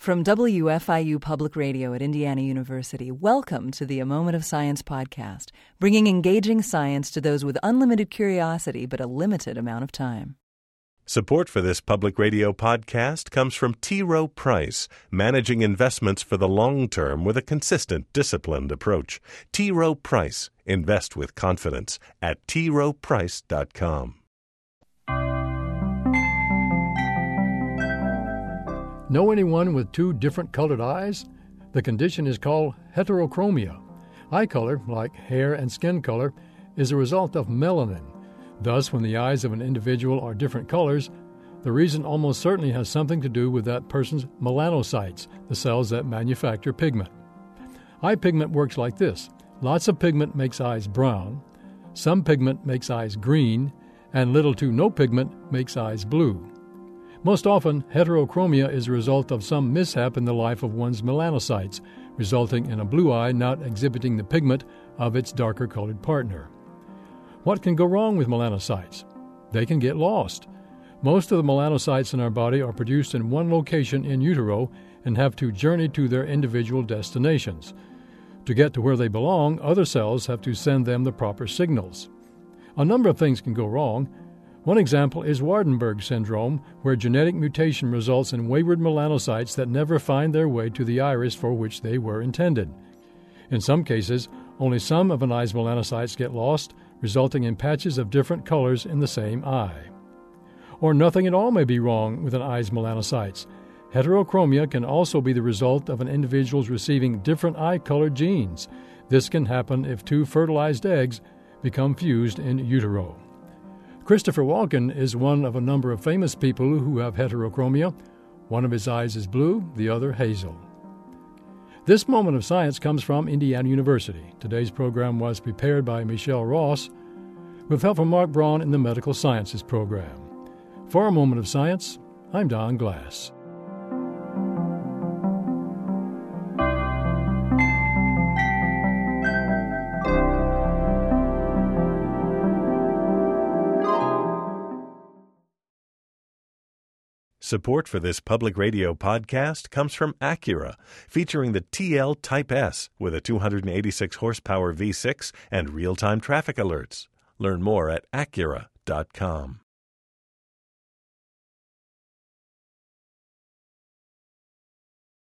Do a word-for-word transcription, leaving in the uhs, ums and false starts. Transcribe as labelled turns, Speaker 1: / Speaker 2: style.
Speaker 1: From W F I U Public Radio at Indiana University, welcome to the A Moment of Science podcast, bringing engaging science to those with unlimited curiosity but a limited amount of time.
Speaker 2: Support for this public radio podcast comes from T. Rowe Price, managing investments for the long term with a consistent, disciplined approach. T. Rowe Price. Invest with confidence at t rowe price dot com.
Speaker 3: Know anyone with two different colored eyes? The condition is called heterochromia. Eye color, like hair and skin color, is a result of melanin. Thus, when the eyes of an individual are different colors, the reason almost certainly has something to do with that person's melanocytes, the cells that manufacture pigment. Eye pigment works like this. Lots of pigment makes eyes brown, some pigment makes eyes green, and little to no pigment makes eyes blue. Most often, heterochromia is a result of some mishap in the life of one's melanocytes, resulting in a blue eye not exhibiting the pigment of its darker-colored partner. What can go wrong with melanocytes? They can get lost. Most of the melanocytes in our body are produced in one location in utero and have to journey to their individual destinations. To get to where they belong, other cells have to send them the proper signals. A number of things can go wrong. One example is Waardenburg syndrome, where genetic mutation results in wayward melanocytes that never find their way to the iris for which they were intended. In some cases, only some of an eye's melanocytes get lost, resulting in patches of different colors in the same eye. Or nothing at all may be wrong with an eye's melanocytes. Heterochromia can also be the result of an individual's receiving different eye-colored genes. This can happen if two fertilized eggs become fused in utero. Christopher Walken is one of a number of famous people who have heterochromia. One of his eyes is blue, the other hazel. This Moment of Science comes from Indiana University. Today's program was prepared by Michelle Ross with help from Mark Braun in the Medical Sciences program. For A Moment of Science, I'm Don Glass.
Speaker 2: Support for this public radio podcast comes from Acura, featuring the T L Type S with a two hundred eighty-six horsepower V six and real-time traffic alerts. Learn more at acura dot com.